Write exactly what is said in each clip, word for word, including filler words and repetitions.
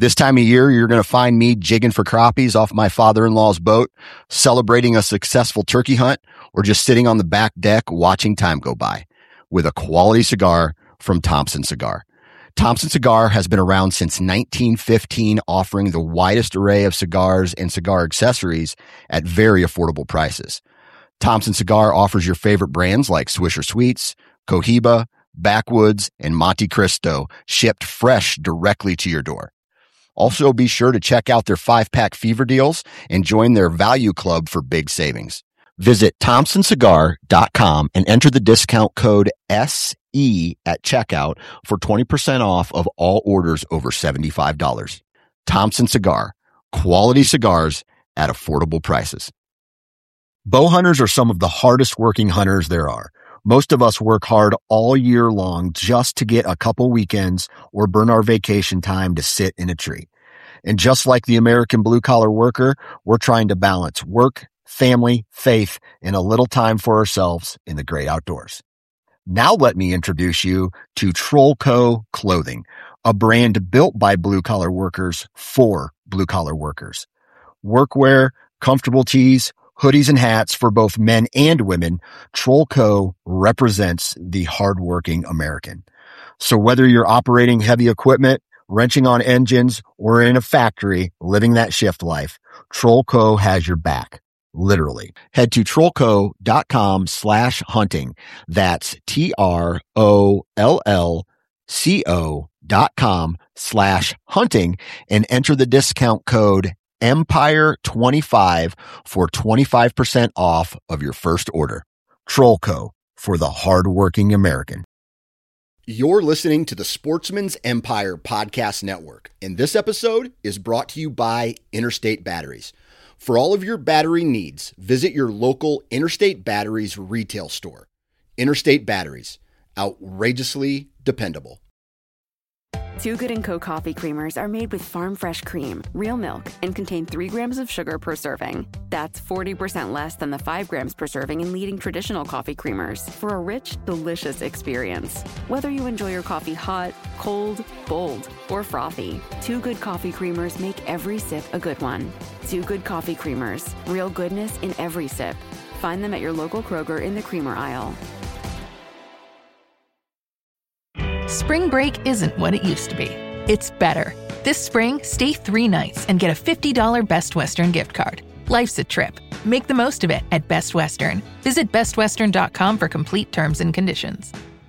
This time of year, you're going to find me jigging for crappies off my father-in-law's boat, celebrating a successful turkey hunt, or just sitting on the back deck watching time go by with a quality cigar from Thompson Cigar. Thompson Cigar has been around since nineteen fifteen, offering the widest array of cigars and cigar accessories at very affordable prices. Thompson Cigar offers your favorite brands like Swisher Sweets, Cohiba, Backwoods, and Monte Cristo, shipped fresh directly to your door. Also, be sure to check out their five-pack fever deals and join their value club for big savings. Visit thompson cigar dot com and enter the discount code S E at checkout for twenty percent off of all orders over seventy-five dollars. Thompson Cigar, quality cigars at affordable prices. Bow hunters are some of the hardest working hunters there are. Most of us work hard all year long just to get a couple weekends or burn our vacation time to sit in a tree. And just like the American blue-collar worker, we're trying to balance work, family, faith, and a little time for ourselves in the great outdoors. Now let me introduce you to Trollco Clothing, a brand built by blue-collar workers for blue-collar workers. Workwear, comfortable tees, hoodies, and hats for both men and women, Trollco represents the hardworking American. So whether you're operating heavy equipment, wrenching on engines, or in a factory living that shift life, Trollco has your back. Literally. Head to trollco dot com slash hunting. That's T R O L L C O dot com slash hunting and enter the discount code Empire twenty-five for twenty-five percent off of your first order. Trollco, for the hardworking American. You're listening to the Sportsman's Empire Podcast Network, and this episode is brought to you by Interstate Batteries. For all of your battery needs, visit your local Interstate Batteries retail store. Interstate Batteries, outrageously dependable. Too Good and Co. coffee creamers are made with farm fresh cream, real milk, and contain three grams of sugar per serving. That's forty percent less than the five grams per serving in leading traditional coffee creamers for a rich, delicious experience. Whether you enjoy your coffee hot, cold, bold, or frothy, Too Good coffee creamers make every sip a good one. Too Good coffee creamers, real goodness in every sip. Find them at your local Kroger in the creamer aisle. Spring break isn't what it used to be. It's better. This spring, stay three nights and get a fifty dollars Best Western gift card. Life's a trip. Make the most of it at Best Western. Visit best western dot com for complete terms and conditions.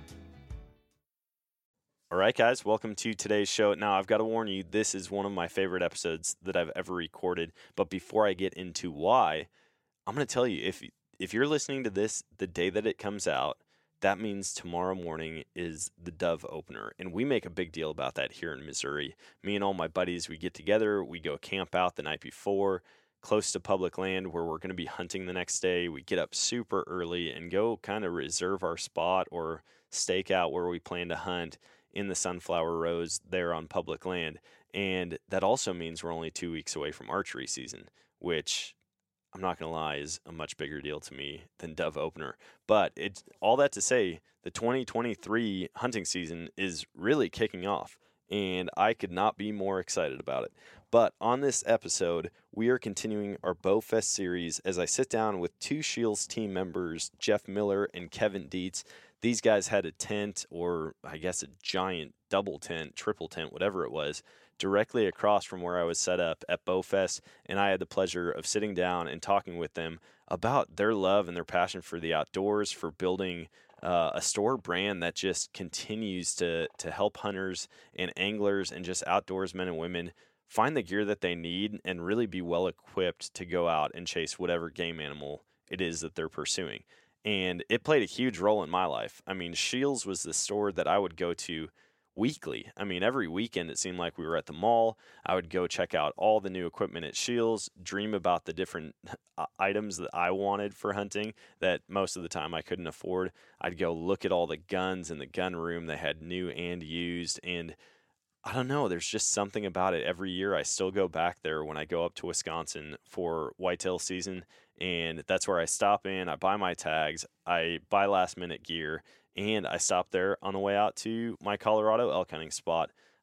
All right, guys, welcome to today's show. Now, I've got to warn you, this is one of my favorite episodes that I've ever recorded. But before I get into why, I'm going to tell you, if if you're listening to this the day that it comes out, that means tomorrow morning is the Dove opener, and we make a big deal about that here in Missouri. Me and all my buddies, we get together, we go camp out the night before, close to public land where we're going to be hunting the next day. We get up super early and go kind of reserve our spot or stake out where we plan to hunt in the sunflower rows there on public land. And that also means we're only two weeks away from archery season, which I'm not going to lie, is a much bigger deal to me than Dove opener. But it's all that to say, the twenty twenty-three hunting season is really kicking off, and I could not be more excited about it. But on this episode, we are continuing our Bowfest series as I sit down with two Shields team members, Jeff Miller and Kevin Dietz. These guys had a tent, or I guess a giant double tent, triple tent, whatever it was, directly across from where I was set up at Bowfest, and I had the pleasure of sitting down and talking with them about their love and their passion for the outdoors, for building uh, a store brand that just continues to to help hunters and anglers and just outdoors men and women find the gear that they need and really be well equipped to go out and chase whatever game animal it is that they're pursuing. And it played a huge role in my life. I mean, Shields was the store that I would go to weekly. I mean, every weekend it seemed like we were at the mall. I would go check out all the new equipment at Shields, dream about the different items that I wanted for hunting that most of the time I couldn't afford. I'd go look at all the guns in the gun room. They had new and used, and I don't know, there's just something about it. Every year I still go back there when I go up to Wisconsin for whitetail season, and that's where I stop in, I buy my tags, I buy last minute gear, and I stop there on the way out to my Colorado elk hunting spot.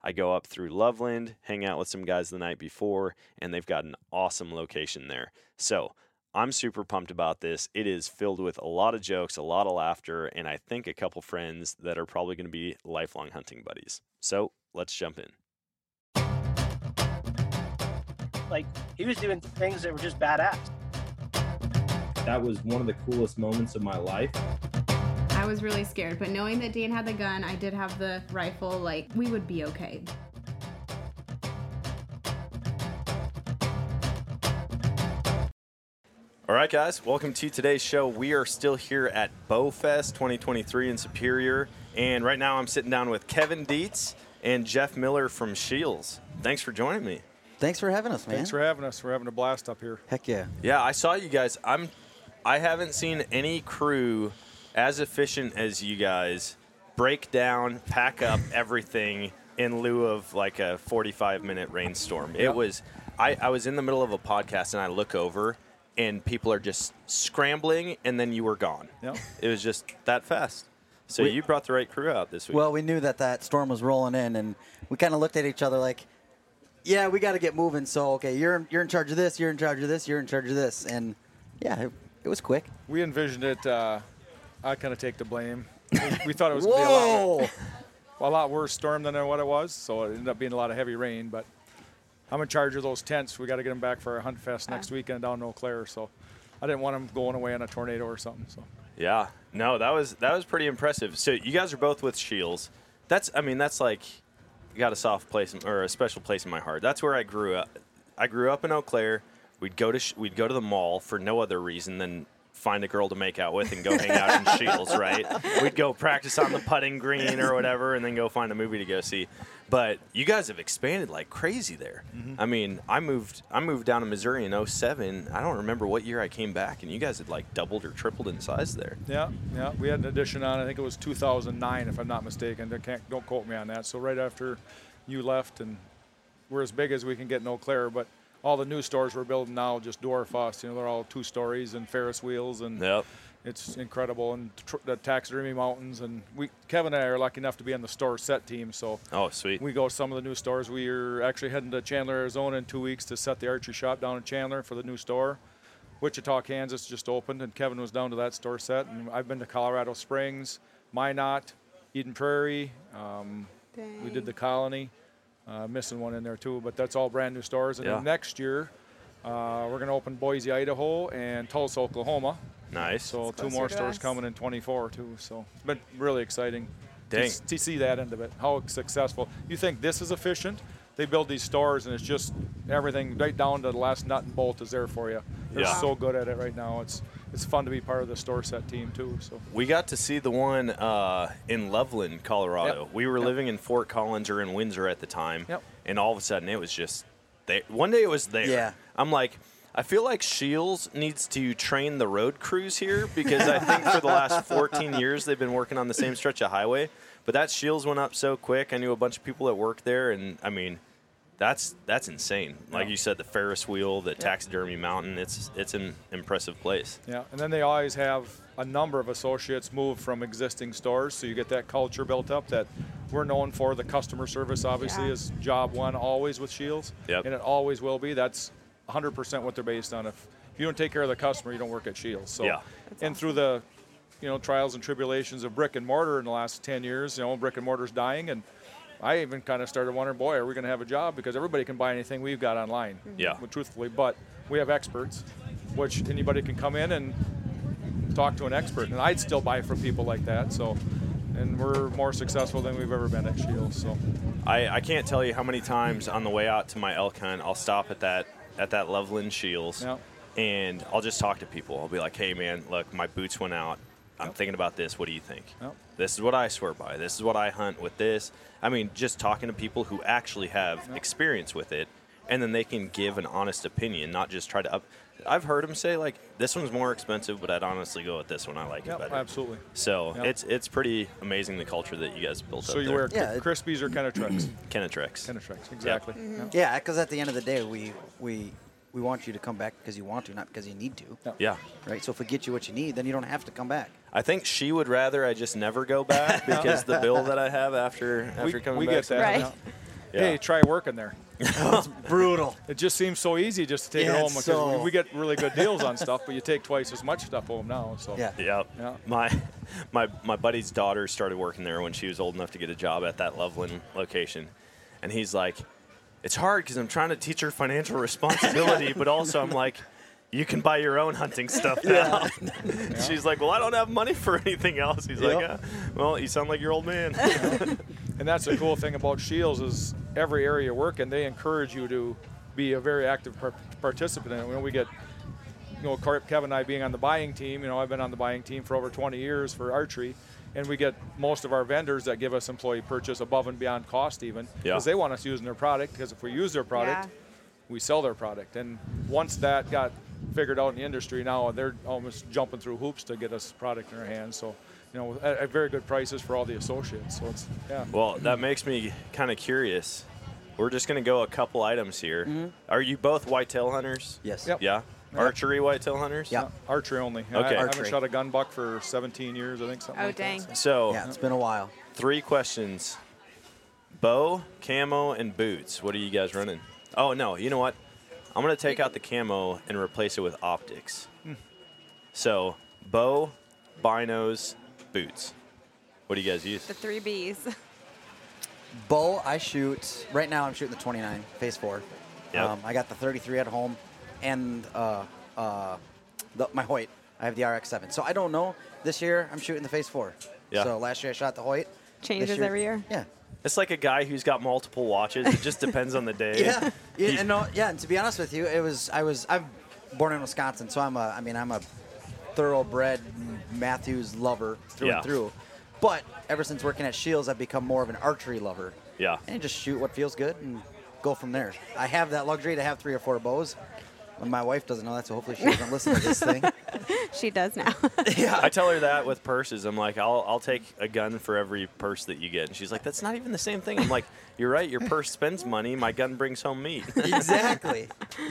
I go up through Loveland, hang out with some guys the night before, and they've got an awesome location there. So I'm super pumped about this. It is filled with a lot of jokes, a lot of laughter, and I think a couple friends that are probably going to be lifelong hunting buddies. So let's jump in. Like, he was doing things that were just badass. That was one of the coolest moments of my life. I was really scared, but knowing that Dan had the gun, I did have the rifle, like, we would be okay. All right, guys, welcome to today's show. We are still here at BowFest twenty twenty-three in Superior, and right now I'm sitting down with Kevin Dietz and Jeff Miller from Scheels. Thanks for joining me. Thanks for having us, man. Thanks for having us. We're having a blast up here. Heck yeah. Yeah, I saw you guys. I'm, I haven't seen any crew as efficient as you guys break down, pack up everything in lieu of like a forty-five minute rainstorm. It Yep. was, I, I was in the middle of a podcast and I look over and people are just scrambling and then you were gone. Yep. It was just that fast. So We- you brought the right crew out this week. Well, we knew that that storm was rolling in, and we kind of looked at each other like, yeah, we got to get moving. So, okay, you're, you're in charge of this, you're in charge of this, you're in charge of this. And, yeah, it, it was quick. We envisioned it. Uh, I kind of take the blame. We, we thought it was going to be a lot, Whoa! a lot worse storm than what it was, so it ended up being a lot of heavy rain. But I'm in charge of those tents. We got to get them back for our Hunt Fest next weekend down in Eau Claire. So I didn't want them going away in a tornado or something. So Yeah, no, that was that was pretty impressive. So you guys are both with Scheels. That's, I mean, that's like, got a soft place or a special place in my heart. That's where I grew up. I grew up in Eau Claire. We'd go to sh- we'd go to the mall for no other reason than find a girl to make out with and go hang out in Scheels, right? We'd go practice on the putting green or whatever, and then go find a movie to go see. But you guys have expanded like crazy there. Mm-hmm. I mean, I moved I moved down to Missouri in oh seven. I don't remember what year I came back, and you guys had like doubled or tripled in size there. yeah, yeah, we had an addition on. I think it was two thousand nine, if I'm not mistaken. I can't, don't quote me on that. So right after you left, and we're as big as we can get in Eau Claire, but all the new stores we're building now just dwarf us. You know, they're all two stories and Ferris wheels, and Yep. it's incredible. And tr- the taxidermy mountains, and we Kevin and I are lucky enough to be on the store set team. So Oh, sweet. we go to some of the new stores. We are actually heading to Chandler, Arizona in two weeks to set the archery shop down in Chandler for the new store. Wichita, Kansas just opened, and Kevin was down to that store set. And I've been to Colorado Springs, Minot, Eden Prairie. Um, we did the Colony. Uh, missing one in there too, but that's all brand new stores. And Yeah. then next year, uh, we're going to open Boise, Idaho, and Tulsa, Oklahoma. Nice. So two closer more to stores us. coming in twenty-four too. So it's been really exciting to, Dang. s- to see that end of it. How successful. You think this is efficient? They build these stores and it's just everything right down to the last nut and bolt is there for you. They're Yeah. so good at it right now. It's it's fun to be part of the store set team too. So We got to see the one uh, in Loveland, Colorado. Yep. We were Yep. living in Fort Collins or in Windsor at the time, Yep. and all of a sudden it was just there. One day it was there. Yeah. I'm like, I feel like Scheels needs to train the road crews here because I think for the last fourteen years they've been working on the same stretch of highway. But that Scheels went up so quick. I knew a bunch of people that worked there, and I mean, that's that's insane. Like Yeah. you said, the Ferris wheel, the taxidermy mountain. It's it's an impressive place. yeah, and then they always have a number of associates move from existing stores, so you get that culture built up that we're known for. The customer service obviously Yeah. is job one always with Scheels, Yep. and it always will be. That's one hundred percent what they're based on. If if you don't take care of the customer, you don't work at Scheels. So, Yeah. and through the you know trials and tribulations of brick and mortar in the last ten years, you know brick and mortar's dying, and I even kind of started wondering, boy, are we going to have a job? Because everybody can buy anything we've got online. Yeah. Well, truthfully, but we have experts, which anybody can come in and talk to an expert, and I'd still buy from people like that. So, and we're more successful than we've ever been at Scheels. So, I, I can't tell you how many times on the way out to my elk hunt I'll stop at that at that Loveland Scheels, yeah, and I'll just talk to people. I'll be like, hey man, look, my boots went out. I'm Yep. thinking about this. What do you think? Yep. This is what I swear by. This is what I hunt with this. I mean, just talking to people who actually have Yep. experience with it, and then they can give an honest opinion, not just try to up. I've heard them say like, this one's more expensive, but I'd honestly go with this one. I like Yep, it better. absolutely. So Yep. it's it's pretty amazing the culture that you guys built So up you there. wear Yeah, it- Crispies or Kenetrex? Kenetrex. Kenetrex, exactly. Yeah. Yeah, because at the end of the day, we we we want you to come back because you want to, not because you need to. Yeah. Right? So if we get you what you need, then you don't have to come back. I think she would rather I just never go back because the bill that I have after after We, coming we back. get that. Right. Yeah. hey, try working there. It's brutal. It just seems so easy just to take Yeah, it home it's because so- we, we get really good deals on stuff, but you take twice as much stuff home now. So Yeah. Yeah. Yeah. My my my buddy's daughter started working there when she was old enough to get a job at that Loveland location, and he's like, "It's hard because I'm trying to teach her financial responsibility, but also I'm like, you can buy your own hunting stuff now." She's like, "Well, I don't have money for anything else." He's like, Yep. yeah, "Well, you sound like your old man." And that's the cool thing about Shields is every area you work in, they encourage you to be a very active par- participant in it. When we get, you know, Car- Kevin and I being on the buying team, you know, I've been on the buying team for over twenty years for archery, and we get most of our vendors that give us employee purchase above and beyond cost even, Yeah. because they want us using their product, because if we use their product, Yeah. we sell their product. And once that got figured out in the industry, now they're almost jumping through hoops to get us product in their hands. So, you know, at, at very good prices for all the associates. So it's, yeah. Well, that makes me kind of curious. We're just going to go a couple items here. Mm-hmm. Are you both whitetail hunters? Yes. Yep. Yeah? Archery whitetail hunters? Yeah. Uh, archery only. I- Okay. I, haven't Archery. shot a gun buck for seventeen years, I think. Something Oh, like dang. That, so. So, Yeah, it's been a while. three questions. Bow, camo, and boots. What are you guys running? Oh, no. You know what? I'm going to take out the camo and replace it with optics. So, bow, binos, boots. What do you guys use? The three B's. Bow, I shoot, right now I'm shooting the twenty-nine, phase four. Yep. Um, I got the thirty-three at home and uh, uh, the, my Hoyt. I have the R X seven. So I don't know. This year I'm shooting the phase four. Yeah. So last year I shot the Hoyt. Changes This year- every year. Yeah. It's like a guy who's got multiple watches. It just depends on the day. Yeah. yeah, He- and no, yeah. And to be honest with you, it was I was I'm born in Wisconsin, so I'm a I mean I'm a thoroughbred Matthews lover through Yeah. and through. But ever since working at Shields, I've become more of an archery lover. Yeah. And just shoot what feels good and go from there. I have that luxury to have three or four bows. And my wife doesn't know that, so hopefully she doesn't listen to this thing. She does now. Yeah. I tell her that with purses. I'm like, I'll I'll take a gun for every purse that you get. And she's like, that's not even the same thing. I'm like, you're right. Your purse spends money. My gun brings home meat. Exactly.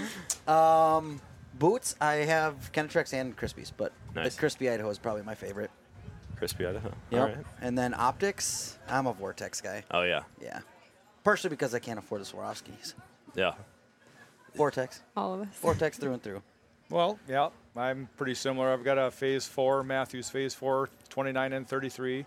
Um, boots, I have Kenetrex and Crispies, but Nice. the Crispy Idaho is probably my favorite. Crispy Idaho. Yep. All right. And then optics, I'm a Vortex guy. Oh, yeah. Yeah. Partially because I can't afford the Swarovskis. Yeah. Vortex. All of us. Vortex through and through. Well, yeah, I'm pretty similar. I've got a phase four, Matthews phase four, twenty-nine and thirty-three.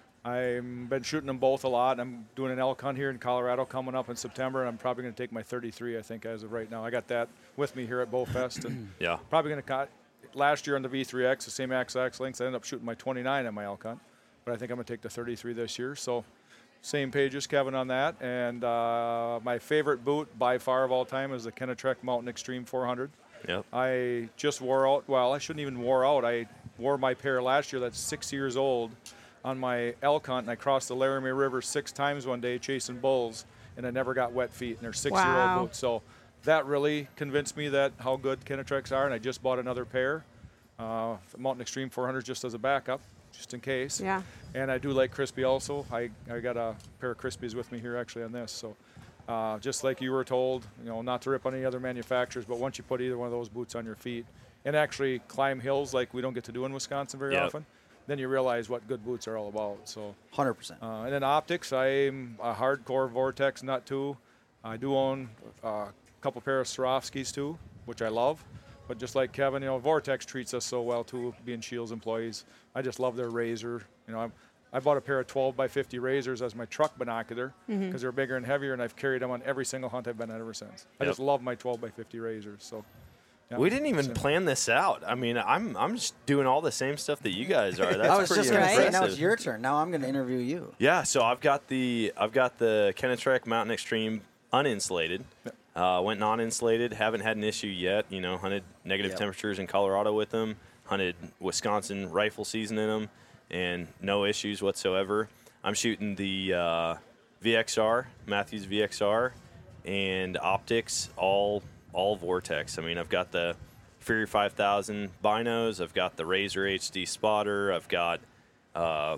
I've been shooting them both a lot. I'm doing an elk hunt here in Colorado coming up in September, and I'm probably going to take my thirty-three, I think, as of right now. I got that with me here at Bowfest. And Yeah. probably going to cut. Last year on the V three X, the same X X lengths, I ended up shooting my twenty-nine on my elk hunt. But I think I'm going to take the thirty-three this year. So same page as Kevin on that. And uh, my favorite boot by far of all time is the Kenetrek Mountain Extreme four hundred. Yep. I just wore out, well, I shouldn't even wore out. I wore my pair last year that's six years old on my elk hunt, and I crossed the Laramie River six times one day chasing bulls, and I never got wet feet, and they're six-year-old Wow. boots. So that really convinced me that how good Kenetreks are, and I just bought another pair. Uh, Mountain Extreme four hundred just as a backup, just in case. Yeah. And I do like Crispy also. I, I got a pair of Crispies with me here actually on this. So uh, just like you were told, you know, not to rip on any other manufacturers, but once you put either one of those boots on your feet and actually climb hills like we don't get to do in Wisconsin very Yep. often, then you realize what good boots are all about. So, one hundred percent. uh, and then optics, I'm a hardcore Vortex nut too. I do own a couple pair of Swarovskis too, which I love. But just like Kevin, you know, Vortex treats us so well too, being Shields employees. I just love their razor. You know, I'm, I bought a pair of twelve by fifty razors as my truck binocular because they're bigger and heavier, and I've carried them on every single hunt I've been on ever since. I Yep. just love my twelve by fifty razors. So, yeah. We didn't even So- plan this out. I mean, I'm I'm just doing all the same stuff that you guys are. That's I was pretty just going to impressive. say, now it's your turn. Now I'm going to interview you. Yeah, so I've got the I've got the Kenetrek Mountain Extreme uninsulated. Uh, went non-insulated. Haven't had an issue yet. You know, hunted negative Yep. temperatures in Colorado with them. Hunted Wisconsin rifle season in them, and no issues whatsoever. I'm shooting the uh, V X R, Matthews V X R, and optics all all Vortex. I mean, I've got the Fury five thousand binos. I've got the Razor H D spotter. I've got uh,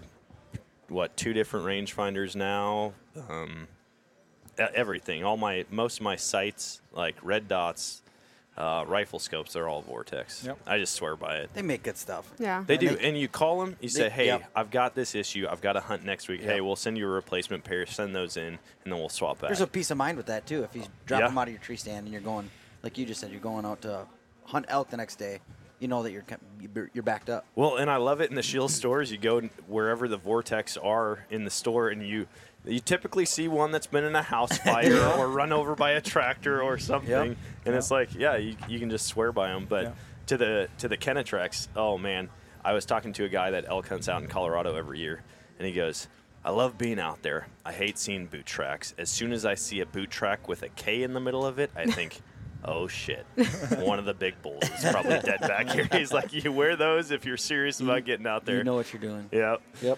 what two different rangefinders now. Um, e- everything, all my most of my sights, like red dots, Uh, rifle scopes, they're all Vortex. Yep. I just swear by it. They make good stuff. Yeah. They And do. they- And you call them, you say, They- hey, yep. I've got this issue. I've got a hunt next week. Yep. Hey, we'll send you a replacement pair. Send those in, and then we'll swap back. There's a peace of mind with that too. If you drop Yeah. them out of your tree stand and you're going, like you just said, you're going out to hunt elk the next day, you know that you're you're- you're backed up. Well, and I love it in the Shield stores. You go wherever the Vortex are in the store, and you you typically see one that's been in a house fire or run over by a tractor or something. Yep. And Yep. it's like, yeah, you, you can just swear by them. But Yeah. to the to the Kenetrex, oh man, I was talking to a guy that elk hunts out in Colorado every year, and he goes, I love being out there. I hate seeing boot tracks. As soon as I see a boot track with a K in the middle of it, I think, oh shit, one of the big bulls is probably dead back here. He's like, you wear those if you're serious about getting out there. You know what you're doing. Yeah. Yep.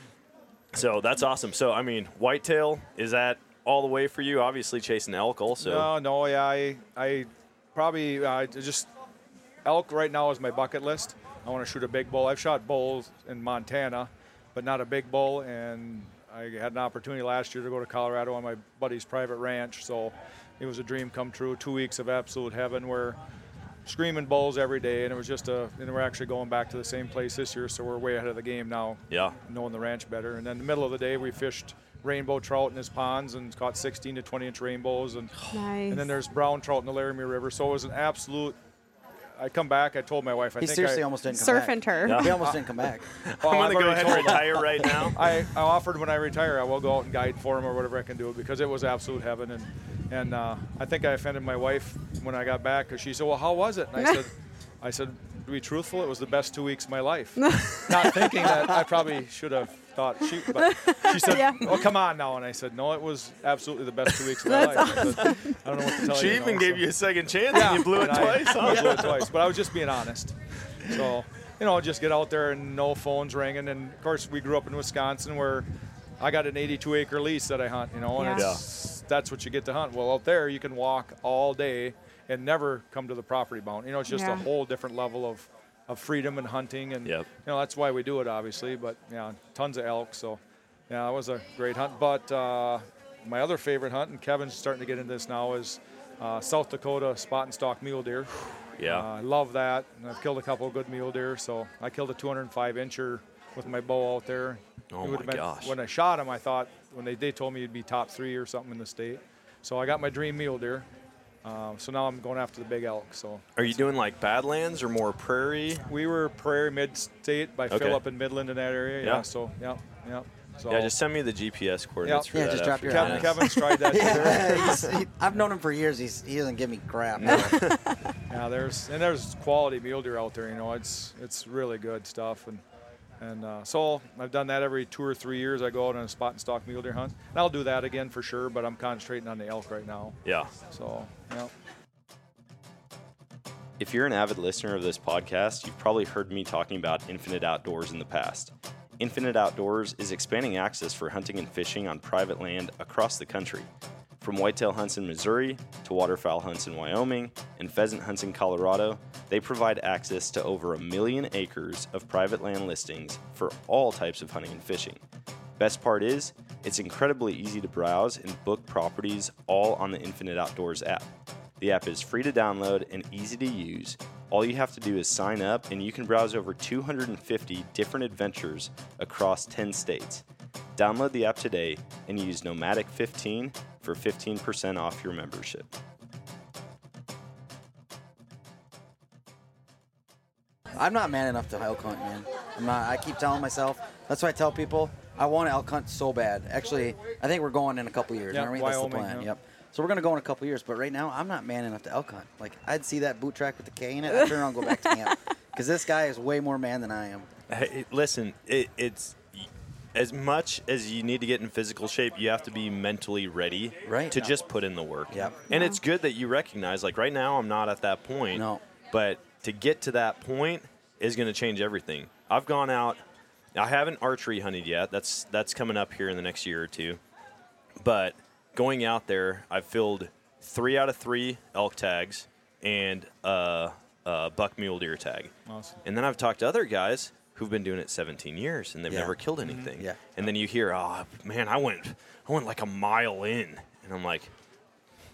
So that's awesome. So I mean, whitetail, is that all the way for you? Obviously chasing elk also. No, no, yeah, I, I probably uh, just elk right now is my bucket list. I want to shoot a big bull. I've shot bulls in Montana, but not a big bull. And I had an opportunity last year to go to Colorado on my buddy's private ranch. So it was a dream come true. Two weeks of absolute heaven where screaming bulls every day. And it was just a, and we're actually going back to the same place this year. So we're way ahead of the game now. Yeah. Knowing the ranch better. And then in the middle of the day, we fished rainbow trout in his ponds and caught sixteen to twenty inch rainbows. And, Nice. and then there's brown trout in the Laramie River. So it was an absolute, I come back, I told my wife, I He think seriously I, almost didn't come Surf back. and turf. Yeah. He almost didn't come back. Oh, I'm I've going to go already ahead and told him. retire right now. I, I offered when I retire, I will go out and guide for him or whatever I can do because it was absolute heaven. And, and uh, I think I offended my wife when I got back because she said, well, how was it? And I said, I said, to be truthful, it was the best two weeks of my life. Not thinking that I probably should have thought she, but she said, Yeah. oh, come on now. And I said, no, it was absolutely the best two weeks of my life. I, said, I don't know what to tell She you. even know, gave so. you a second chance Yeah, and you blew it and I- twice. I Huh? blew it twice, but I was just being honest. So, you know, just get out there and no phones ringing. And of course, we grew up in Wisconsin where I got an eighty-two acre lease that I hunt, you know, and Yeah. it's, that's what you get to hunt. Well, out there, you can walk all day and never come to the property bound. You know, it's just Yeah. a whole different level of, of freedom and hunting. And, Yep. you know, that's why we do it, obviously. But, yeah, tons of elk. So, yeah, it was a great hunt. But uh, my other favorite hunt, and Kevin's starting to get into this now, is uh, South Dakota spot and stalk mule deer. Yeah. Uh, I love that. And I've killed a couple of good mule deer. So I killed a two hundred five incher with my bow out there. Oh It would've my been- gosh. When I shot him, I thought when they, they told me you'd be top three or something in the state. So I got my dream mule deer. Uh, so now I'm going after the big elk. So Are you doing like Badlands or more prairie? we were prairie mid-state by Okay. Phillip and Midland in that area. Yeah. Yeah. So yeah, yeah. So Yeah, just send me the G P S coordinates Yeah. for Yeah, that. just drop after your Kevin, this. Kevin's tried that. Yeah, he's, he, I've known him for years. He's, he doesn't give me crap. Yeah, there's and there's quality mule deer out there. You know, it's it's really good stuff. And and uh, so I've done that every two or three years. I go out on a spot and stalk mule deer hunt, and I'll do that again for sure. But I'm concentrating on the elk right now. Yeah. So yeah. If you're an avid listener of this podcast, you've probably heard me talking about Infinite Outdoors in the past. Infinite Outdoors is expanding access for hunting and fishing on private land across the country. From whitetail hunts in Missouri to waterfowl hunts in Wyoming and pheasant hunts in Colorado, they provide access to over a million acres of private land listings for all types of hunting and fishing. Best part is, it's incredibly easy to browse and book properties all on the Infinite Outdoors app. The app is free to download and easy to use. All you have to do is sign up and you can browse over two hundred fifty different adventures across ten states. Download the app today and use Nomadic fifteen for fifteen percent off your membership. I'm not man enough to elk hunt, man. I'm not. I keep telling myself. That's why I tell people I want to elk hunt so bad. Actually, I think we're going in a couple years. Yeah, aren't we? That's the Wyoming, plan. yeah. Yep. So we're gonna go in a couple years. But right now, I'm not man enough to elk hunt. Like I'd see that boot track with the K in it. I'd turn around and go back to camp because this guy is way more man than I am. Hey, listen, it, it's as much as you need to get in physical shape, you have to be mentally ready Right. to just put in the work. Yep. And it's good that you recognize, like right now, I'm not at that point. No. But to get to that point is going to change everything. I've gone out. I haven't archery hunted yet. That's that's coming up here in the next year or two. But going out there, I've filled three out of three elk tags and a, a buck mule deer tag. Awesome. And then I've talked to other guys who've been doing it seventeen years and they've Yeah. never killed anything. Yeah. And then you hear, oh man, I went I went like a mile in, and I'm like,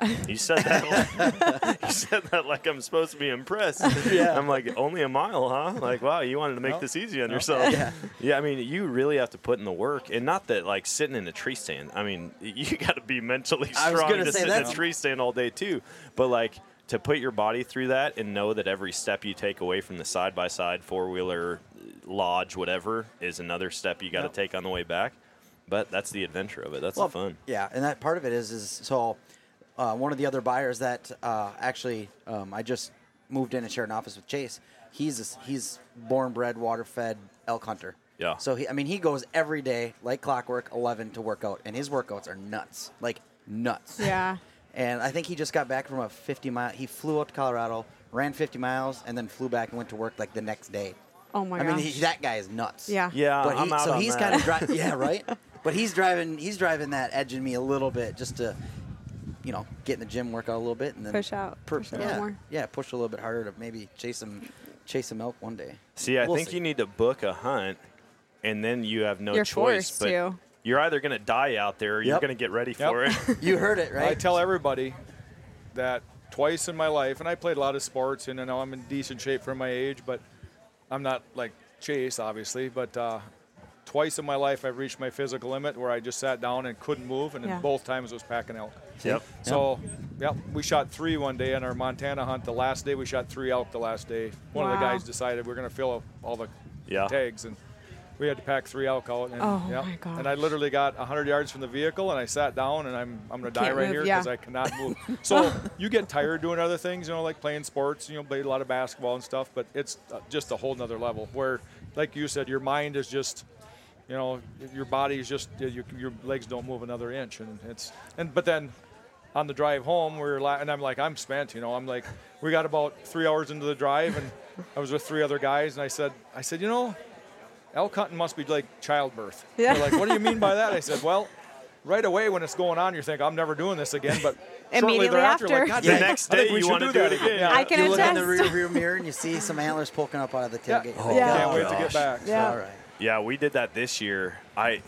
You said that. Like, you said that like I'm supposed to be impressed. Yeah. I'm like, only a mile, huh? Like, wow, you wanted to make No. this easy on yourself. Yeah. Yeah, I mean, you really have to put in the work, and not that like sitting in a tree stand. I mean, you got to be mentally I was strong gonna to say sit in a that's- tree stand all day too. But like to put your body through that and know that every step you take away from the side by side four wheeler, lodge, whatever, is another step you got to Yep. take on the way back. But that's the adventure of it. That's Well, the fun. Yeah, and that part of it is is so uh, one of the other buyers that uh, actually um, I just moved in and shared an office with Chase. He's a, he's born bred, water fed elk hunter. Yeah. So he, I mean, he goes every day like clockwork, eleven to work out, and his workouts are nuts, like nuts. Yeah. And I think he just got back from a fifty mile. He flew out to Colorado, ran fifty miles, and then flew back and went to work like the next day. Oh my I mean, gosh. he, that guy is nuts. Yeah. Yeah, But he, I'm out so on he's that. kind of driving. Yeah, right. But he's driving. He's driving that edge in me a little bit, just to, you know, get in the gym, work out a little bit, and then Push out, per- push a yeah, little more. yeah, push a little bit harder to maybe chase some, chase some elk one day. See, I We'll think see. you need to book a hunt, and then you have no You're choice. forced but to. You're either going to die out there or you're Yep. going to get ready Yep. for it. You heard it, right? I tell everybody that twice in my life, and I played a lot of sports, and I know I'm in decent shape for my age, but I'm not like Chase, obviously. But uh, twice in my life, I've reached my physical limit where I just sat down and couldn't move, and Yeah. then both times was packing elk. Yep. So, yep, we shot three one day on our Montana hunt. The last day, we shot three elk the last day. One of the Wow. guys decided we're going to fill up all the Yeah. tags, and we had to pack three elk out. And, Oh, yep. my gosh. And I literally got one hundred yards from the vehicle, and I sat down, and I'm I'm going to die Can't right move, here yeah. because I cannot move. So you get tired doing other things, you know, like playing sports. You know, played a lot of basketball and stuff, but it's uh, just a whole nother level where, like you said, your mind is just, you know, your body is just your, your legs don't move another inch, and it's and but then. On the drive home, we were la- and I'm like, I'm spent, you know. I'm like, we got about three hours into the drive, and I was with three other guys, and I said, I said, you know, elk hunting must be like childbirth. Yeah. They're like, what do you mean by that? I said, well, right away when it's going on, you think, I'm never doing this again, but shortly Immediately thereafter, after. like, God, The dang, next I think day we you should wanna do do that it again. again. I can you look in the attest. rear view mirror and you see some antlers poking up out of the Yeah. tailgate. Oh, Yeah. Can't wait to gosh. get back. Yeah. All right. Yeah, we did that this year. I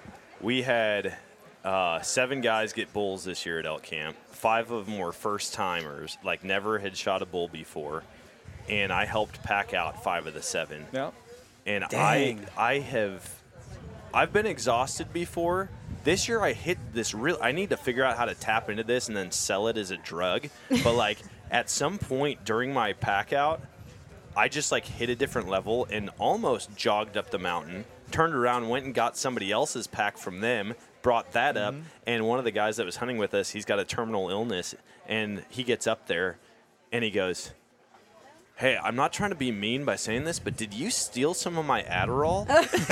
we had uh, seven guys get bulls this year at elk camp. Five of them were first timers, like never had shot a bull before, and I helped pack out five of the seven. Yeah. And Dang. I I have I've been exhausted before. This year I hit this real I need to figure out how to tap into this and then sell it as a drug. But like at some point during my pack out, I just like hit a different level and almost jogged up the mountain, turned around, went and got somebody else's pack from them, brought that up, and one of the guys that was hunting with us, he's got a terminal illness, and he gets up there and he goes, "Hey, I'm not trying to be mean by saying this, but did you steal some of my Adderall?"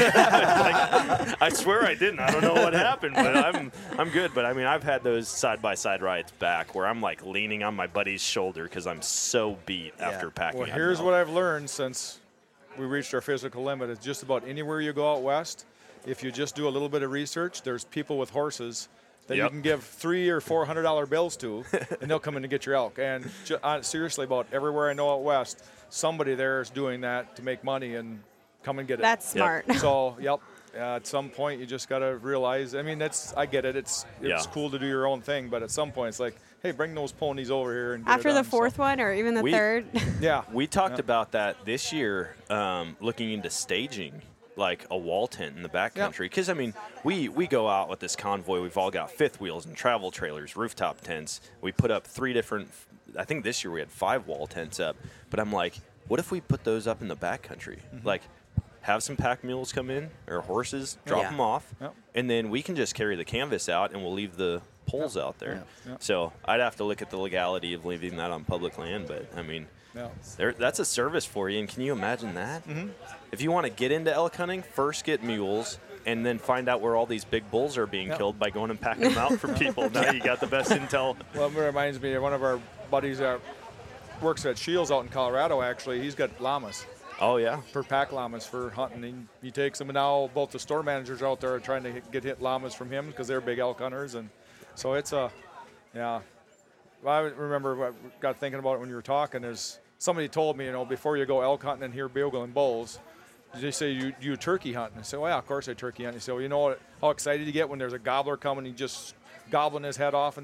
Like, I swear I didn't. I don't know what happened, but I'm I'm good. But I mean, I've had those side by side rides back where I'm like leaning on my buddy's shoulder because I'm so beat after packing. Well, out here's milk. what I've learned since we reached our physical limit. It's just about anywhere you go out west, if you just do a little bit of research, there's people with horses that you Yep. can give three or four hundred dollar bills to, and they'll come in and get your elk. And ju- uh, seriously, about everywhere I know out west, somebody there is doing that to make money and come and get it. That's smart. So, yep. Uh, at some point, you just got to realize. I mean, that's I get it. It's it's Yeah. cool to do your own thing, but at some point, it's like, hey, bring those ponies over here and get After it the done. So, fourth one or even the We- third. yeah. We talked Yeah. about that this year, um, looking into staging like a wall tent in the backcountry. Because I mean, we we go out with this convoy. We've all got fifth wheels and travel trailers, rooftop tents. We put up three different. I think this year we had five wall tents up. But I'm like, what if we put those up in the backcountry? Mm-hmm. Like, have some pack mules come in or horses, drop Yeah. them off, Yep. and then we can just carry the canvas out and we'll leave the poles out there. Yep. Yep. So I'd have to look at the legality of leaving that on public land, but I mean. Yeah. There, that's a service for you, and can you imagine that? Mm-hmm. If you want to get into elk hunting, first get mules, and then find out where all these big bulls are being Yep. killed by going and packing them out for people. Now you got the best intel. Well, it reminds me of one of our buddies that works at Shields out in Colorado, actually. He's got llamas, Oh, yeah. for pack llamas for hunting. He, he takes them, and now both the store managers out there are trying to hit, get hit llamas from him because they're big elk hunters. And so it's a, yeah. Well, I remember what I got thinking about it when you were talking is somebody told me, you know, before you go elk hunting and hear bugling bulls, they say you you turkey hunting. I said, well, yeah, of course I turkey hunt. He said, well, you know what, how excited you get when there's a gobbler coming, he just gobbling his head off, and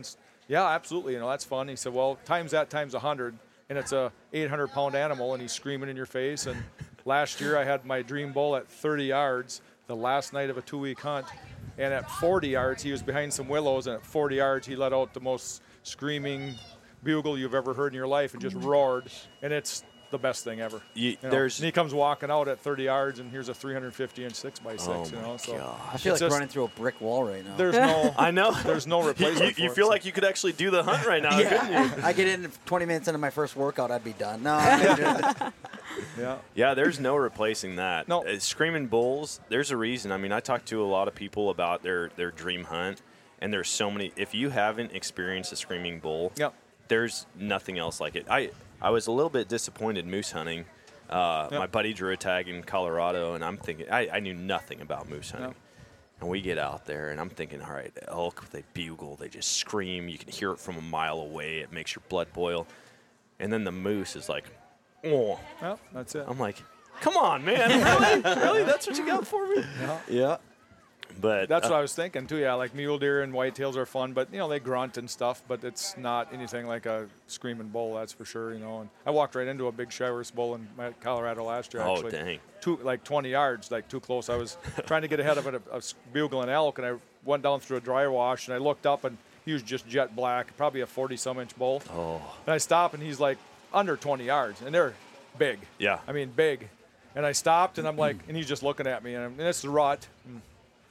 Yeah, absolutely. You know, that's fun. He said, well, times that times one hundred, and it's a eight hundred pound animal, and he's screaming in your face. And last year I had my dream bull at thirty yards the last night of a two-week hunt. And at forty yards, he was behind some willows, and at forty yards, he let out the most screaming bugle you've ever heard in your life and just roared. And it's the best thing ever. You, You know? there's And he comes walking out at thirty yards, and here's a three hundred fifty inch six by six. Oh you know, so I feel like it's just- running through a brick wall right now. There's no, I know. there's no You, replacement. you for feel it, like you could actually do the hunt right now, couldn't you? I get in twenty minutes into my first workout, I'd be done. No, I'm good. so, yeah. Yeah, there's no replacing that. No. Uh, Screaming bulls, there's a reason. I mean, I talk to a lot of people about their, their dream hunt, and there's so many. If you haven't experienced a screaming bull, Yep. there's nothing else like it. I, I was a little bit disappointed moose hunting. Uh, Yep. My buddy drew a tag in Colorado, and I'm thinking, I, I knew nothing about moose hunting. Yep. And we get out there, and I'm thinking, all right, elk, they bugle, they just scream. You can hear it from a mile away. It makes your blood boil. And then the moose is like, oh. Well, that's it. I'm like, come on, man. Really? Really? That's what you got for me? Yeah. But That's uh, what I was thinking too. Yeah, like mule deer and whitetails are fun, but you know they grunt and stuff. But it's not anything like a screaming bull, that's for sure. You know, and I walked right into a big Shiras bull in my Colorado last year. Oh, Actually, dang. Two like twenty yards, like too close. I was trying to get ahead of it, a, a bugling elk, and I went down through a dry wash, and I looked up, and he was just jet black, probably a forty-some inch bull. Oh. And I stop, and he's like under twenty yards, and they're big. Yeah. I mean, big. And I stopped, and I'm like, and he's just looking at me, and, I'm, and it's the rut. And,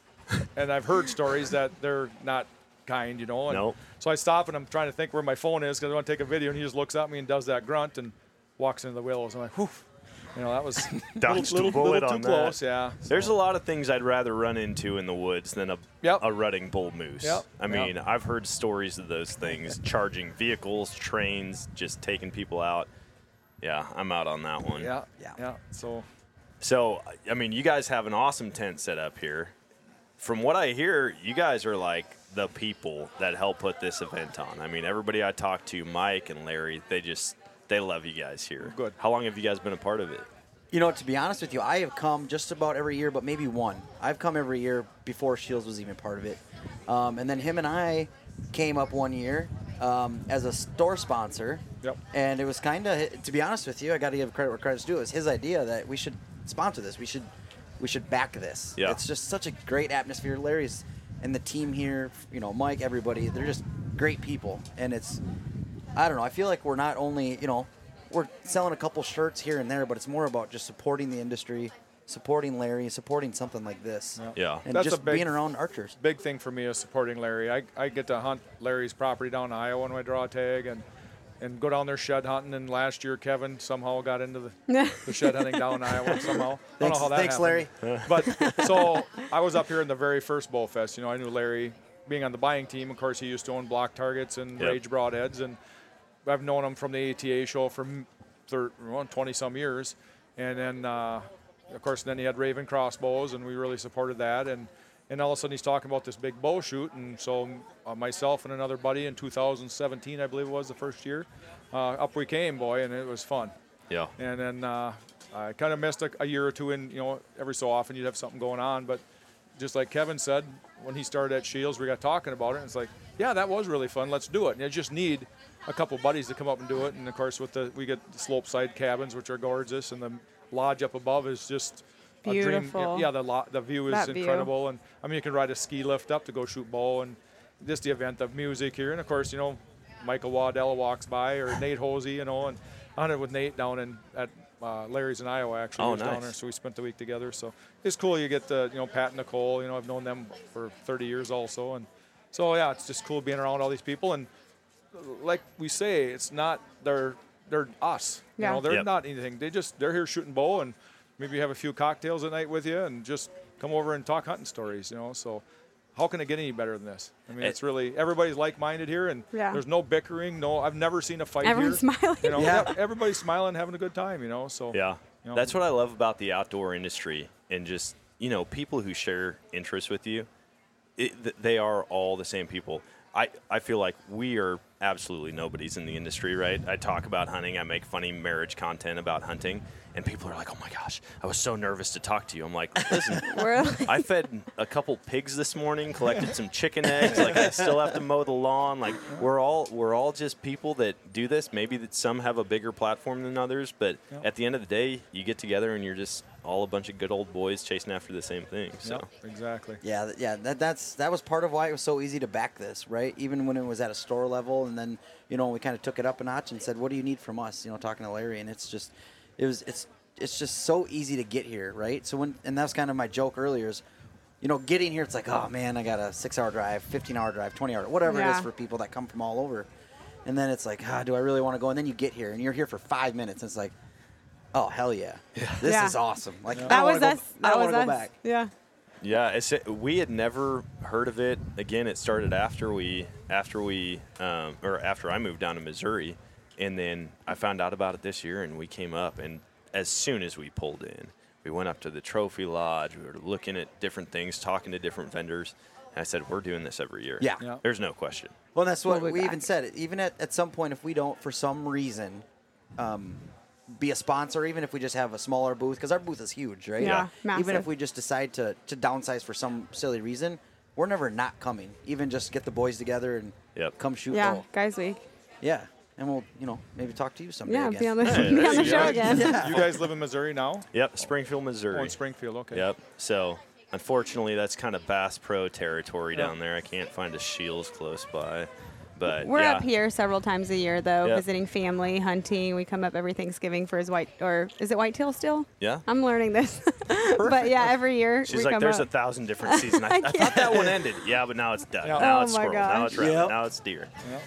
and I've heard stories that they're not kind, you know. And Nope. So I stop, and I'm trying to think where my phone is because I want to take a video, and he just looks at me and does that grunt and walks into the willows. I'm like, whew. You know, that was a Dodged a little, little, bullet little too on that. close, yeah. There's a lot of things I'd rather run into in the woods than a, Yep. a rutting bull moose. Yep. I mean, I've heard stories of those things, charging vehicles, trains, just taking people out. Yeah, I'm out on that one. Yeah, Yeah. yeah. So So, I mean, you guys have an awesome tent set up here. From what I hear, you guys are like the people that help put this event on. I mean, everybody I talk to, Mike and Larry, they just, they love you guys here. Good. How long have you guys been a part of it? You know, to be honest with you, I have come just about every year, but maybe one. I've come every year before Shields was even part of it. Um, and then him and I came up one year um, as a store sponsor. Yep. And it was kind of, to be honest with you, I got to give credit where credit's due. It was his idea that we should sponsor this. We should we should back this. Yeah. It's just such a great atmosphere. Larry's and the team here, you know, Mike, everybody, they're just great people. And it's, I don't know, I feel like we're not only, you know, we're selling a couple shirts here and there, but it's more about just supporting the industry, supporting Larry, supporting something like this. Yeah. And That's a just big- being around archers. big thing for me is supporting Larry. I, I get to hunt Larry's property down in Iowa when I draw a tag and, and go down there shed hunting. And last year, Kevin somehow got into the, the shed hunting down in Iowa somehow. I don't Thanks, know how that thanks happened. Larry. But so I was up here in the very first Bull Fest. You know, I knew Larry being on the buying team. Of course, he used to own Block Targets and Yep. Rage Broadheads. And I've known him from the A T A show for twenty some years. And then, uh, of course, then he had Raven Crossbows, and we really supported that. And And all of a sudden he's talking about this big bow shoot. And so uh, myself and another buddy in two thousand seventeen, I believe it was the first year, uh, up we came, boy, and it was fun. Yeah. And then uh, I kind of missed a, a year or two in, you know, every so often you'd have something going on. But just like Kevin said, when he started at Shields, we got talking about it. And it's like, yeah, that was really fun. Let's do it. And you just need a couple buddies to come up and do it. And, of course, with the we get the slope side cabins, which are gorgeous. And the lodge up above is just a dream. Beautiful. Yeah, the lo- the view is That view. incredible. And, I mean, you can ride a ski lift up to go shoot bow. And just the event of music here. And, of course, you know, Michael Waddell walks by, or Nate Hosey, you know, and I hunted with Nate down in at uh, Larry's in Iowa, actually. Oh, He was down nice. there, so we spent the week together. So it's cool. You get the, you know, Pat and Nicole. You know, I've known them for thirty years also, and so yeah, it's just cool being around all these people. And like we say, it's not they're they're us. Yeah. You know, they're Yep. not anything. They just they're here shooting bow, and maybe have a few cocktails at night with you, and just come over and talk hunting stories. You know, so. How can it get any better than this? I mean, It- it's really everybody's like-minded here, and Yeah. there's no bickering. No, I've never seen a fight Everyone's here. smiling. You know, Yeah. everybody's smiling, having a good time. You know, so Yeah. you know, That's what I love about the outdoor industry, and just, you know, people who share interests with you, it, th- they are all the same people. I, I feel like we are absolutely nobodies in the industry, right? I talk about hunting. I make funny marriage content about hunting. and people are like, "Oh my gosh, I was so nervous to talk to you." I'm like, "Listen, We're like- I fed a couple pigs this morning, collected some chicken eggs. Like I still have to mow the lawn. Like we're all we're all just people that do this. Maybe that some have a bigger platform than others, but Yep. at the end of the day, you get together and you're just all a bunch of good old boys chasing after the same thing. So Yep, exactly. Yeah, th- yeah. That that's that was part of why it was so easy to back this, right? Even when it was at a store level, and then you know we kind of took it up a notch and said, "What do you need from us?" You know, talking to Larry, and it's just, it was it's it's just so easy to get here, right? So when and that's kind of my joke earlier is, you know, getting here, it's like, oh man, I got a six-hour drive, fifteen-hour drive, twenty-hour, whatever it Yeah. is for people that come from all over, and then it's like, ah, do I really want to go? And then you get here, and you're here for five minutes, and it's like, oh hell yeah, this Yeah. is awesome. Like I that don't was wanna us. Go, I That don't was want to us. go back. Yeah. Yeah, it's, we had never heard of it. Again, it started after we, after we, um, or after I moved down to Missouri, and then I found out about it this year, and we came up, and as soon as we pulled in, we went up to the Trophy Lodge. We were looking at different things, talking to different vendors, and I said, "We're doing this every year." Yeah. Yeah. There's no question. Well, that's what We'll be we even back. said. Even at, at some point, if we don't, for some reason, um, be a sponsor, even if we just have a smaller booth, because our booth is huge, right? Yeah, Even massive. if we just decide to, to downsize for some silly reason, we're never not coming. Even just get the boys together and Yep. come shoot. Yeah. ball. Guys Week. Yeah. And we'll, you know, maybe talk to you someday. Yeah. again. Be on the, Hey, be there on the you show go. again. Yeah. You guys live in Missouri now? Yep, Springfield, Missouri. Oh, in Springfield. Okay. Yep. So, unfortunately, that's kind of Bass Pro territory Yeah. down there. I can't find a Shields close by. But We're yeah. up here several times a year, though, Yep. visiting family, hunting. We come up every Thanksgiving for his white, or is it whitetail still? Yeah. I'm learning this. But yeah, every year She's we like, come there's up. a thousand different seasons. I, I thought that one ended. Yeah, but now it's duck. Yeah. Now Oh it's my squirrel. Now gosh. it's rabbit. Yep. Now it's deer. Yep.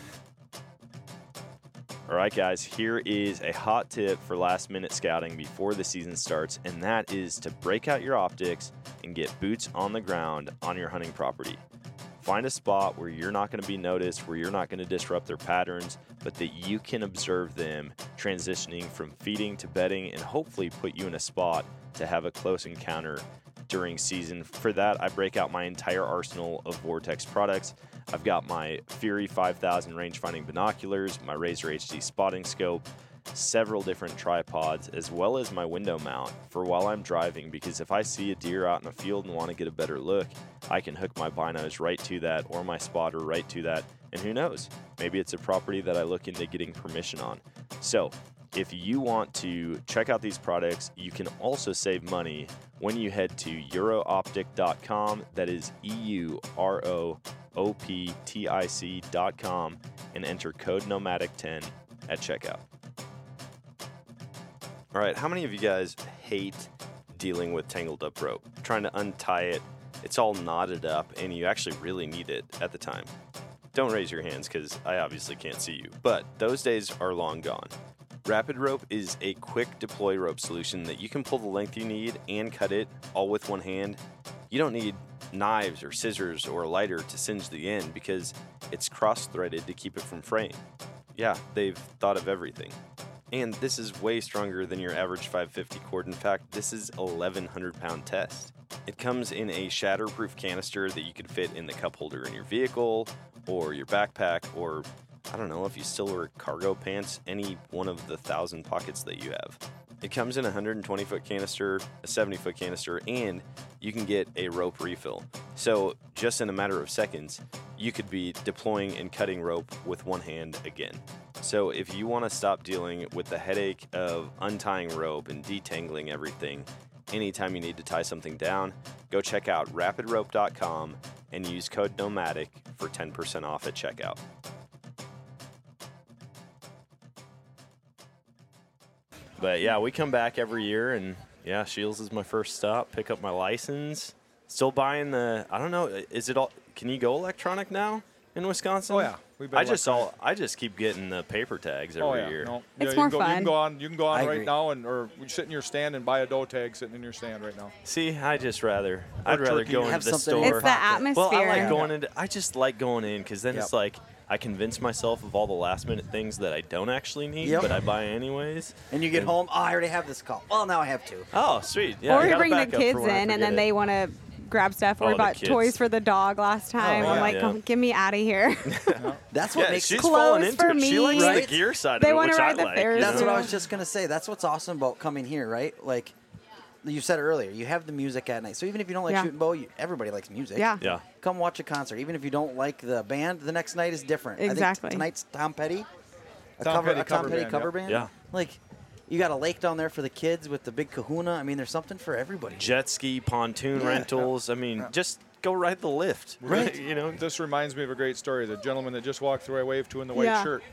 All right, guys, here is a hot tip for last minute scouting before the season starts, and that is to break out your optics and get boots on the ground on your hunting property. Find a spot where you're not going to be noticed, where you're not going to disrupt their patterns, but that you can observe them transitioning from feeding to bedding and hopefully put you in a spot to have a close encounter during season. For that, I break out my entire arsenal of Vortex products. I've got my Fury five thousand range-finding binoculars, my Razor H D spotting scope, several different tripods, as well as my window mount for while I'm driving, because if I see a deer out in the field and want to get a better look, I can hook my binos right to that or my spotter right to that, and who knows, maybe it's a property that I look into getting permission on. So, if you want to check out these products, you can also save money when you head to euro optic dot com. That is E U R O O P T I C dot com and enter code nomadic ten at checkout. All right, how many of you guys hate dealing with tangled up rope? Trying to untie it, it's all knotted up, and you actually really need it at the time. Don't raise your hands because I obviously can't see you, but those days are long gone. Rapid Rope is a quick deploy rope solution that you can pull the length you need and cut it all with one hand. You don't need knives or scissors or a lighter to singe the end because it's cross-threaded to keep it from fraying. Yeah, they've thought of everything. And this is way stronger than your average five fifty cord. In fact, this is eleven hundred pound test. It comes in a shatterproof canister that you can fit in the cup holder in your vehicle or your backpack, or I don't know, if you still wear cargo pants, any one of the thousand pockets that you have. It comes in a one hundred twenty foot canister, a seventy foot canister, and you can get a rope refill. So just in a matter of seconds, you could be deploying and cutting rope with one hand again. So if you want to stop dealing with the headache of untying rope and detangling everything, anytime you need to tie something down, go check out rapid rope dot com and use code nomadic for ten percent off at checkout. But yeah, we come back every year, and yeah, Shields is my first stop. Pick up my license. Still buying the. I don't know. Is it all? Can you go electronic now in Wisconsin? Oh, yeah. We've been I just all. electronic. I just keep getting the paper tags every Oh yeah, year. no. It's yeah, more you can go, You fun. can go on. You can go I on right agree. now, and or you sit in your stand and buy a doe tag sitting in your stand right now. See, I just rather. I'd rather turkey. go Have into the something in store. It's the pocket. Well, I atmosphere. like going into. I just like going in because then Yep. it's like I convince myself of all the last minute things that I don't actually need, Yep. but I buy anyways. And you get home, oh, I already have this call. Well, now I have two. Oh, sweet. Yeah, or I you gotta bring the back up for kids when I in, and forget then it. they want to grab stuff. Oh, We the bought kids. toys for the dog last time. I'm yeah. like, Yeah. "Oh, get me out of here. That's what Yeah, makes she's it falling clothes into for it. She me. likes the Right? gear side of They it, wanna which ride I the like. Ferris you That's know? what I wheel. was just gonna say. That's what's awesome about coming here, right? Like you said earlier, you have the music at night. So even if you don't like Yeah. shooting bow, you, everybody likes music. Yeah. Yeah. Come watch a concert. Even if you don't like the band, the next night is different. I Exactly. think tonight's Tom Petty, a Tom cover, Petty a Tom cover Petty band, cover yeah. band. Yeah. Like you got a lake down there for the kids with the big Kahuna. I mean, there's something for everybody. Jet ski, pontoon Yeah. rentals. I mean, just go ride the lift. Right. You know. This reminds me of a great story. The gentleman that just walked through, I waved to in the white Yeah. shirt.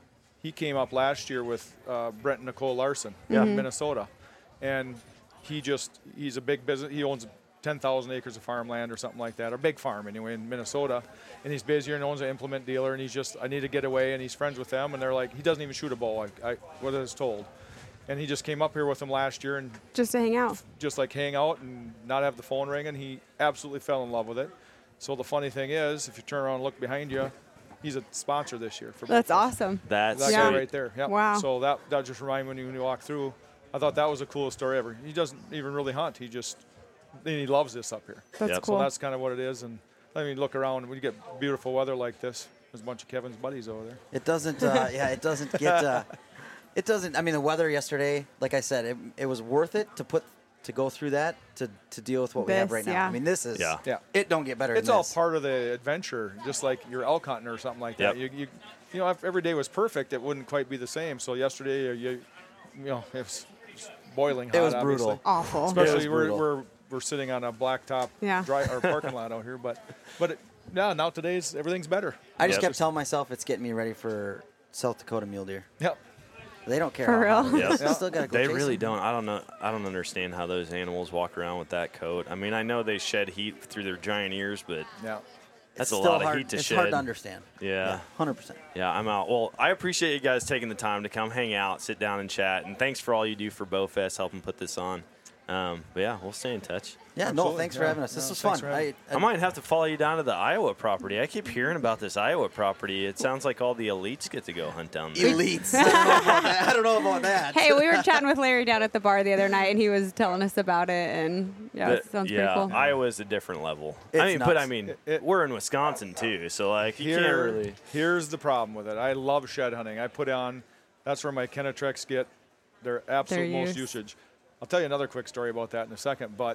He came up last year with uh, Brent and Nicole Larson Mm-hmm. in Minnesota, and he just he's a big business. He owns ten thousand acres of farmland or something like that, or big farm anyway in Minnesota, and he's busy and owns an implement dealer. And he's just I need to get away, and he's friends with them, and they're like he doesn't even shoot a bow. I, I what I was told, and he just came up here with them last year and Just to hang out. just like hang out and not have the phone ringing. He absolutely fell in love with it. So the funny thing is, if you turn around and look behind you, he's a sponsor this year for That's both of us. awesome. That's That Yeah. guy right there. Yep. Wow. So that that just reminded me when you walk through. I thought that was the coolest story ever. He doesn't even really hunt. He just and he loves this up here. That's Yep. cool. So that's kind of what it is. And I mean, look around when you get beautiful weather like this. There's a bunch of Kevin's buddies over there. It doesn't. Uh, yeah, it doesn't get. Uh, it doesn't. I mean, the weather yesterday, like I said, it, it was worth it to put to go through that to, to deal with what we have This, right now. yeah. I mean, this is. Yeah. Yeah. It don't get better. It's than all this. part of the adventure, just like you're elk hunting or something like that. Yep. You, you, you know, if every day was perfect, it wouldn't quite be the same. So yesterday, uh, you, you know, it was boiling hot. It was obviously. brutal. Awful. Especially It was we're, brutal. we're we're sitting on a blacktop Yeah. dry or parking lot out here, but but it, yeah, now today's everything's better. I just Yep. kept telling myself it's getting me ready for South Dakota mule deer. Yep. They don't care. For how real? hot it is. Yep. They still gotta go They chase really them. don't. I don't know. I don't understand how those animals walk around with that coat. I mean, I know they shed heat through their giant ears, but Yeah. that's It's a still lot hard, of heat to it's shed. hard to understand. Yeah. Hundred percent. Yeah, I'm out. Well, I appreciate you guys taking the time to come hang out, sit down, and chat. And thanks for all you do for BowFest, helping put this on. Um, but yeah, we'll stay in touch. Yeah. No. Absolutely. Thanks for Yeah. having us. This No, was thanks fun. for having I, I might have to follow you down to the Iowa property. I keep hearing about this Iowa property. It sounds like all the elites get to go hunt down there. elites. I don't know about that. I don't know about that. Hey, we were chatting with Larry down at the bar the other night, and he was telling us about it, and yeah, But, it sounds yeah, pretty cool. Iowa's a different level. It's I mean, but nuts. I mean, It- it- we're in Wisconsin too, so like you can't Here, really. here's the problem with it. I love shed hunting. I put on. That's where my Kenetrex get their absolute Their most use. usage. I'll tell you another quick story about that in a second. But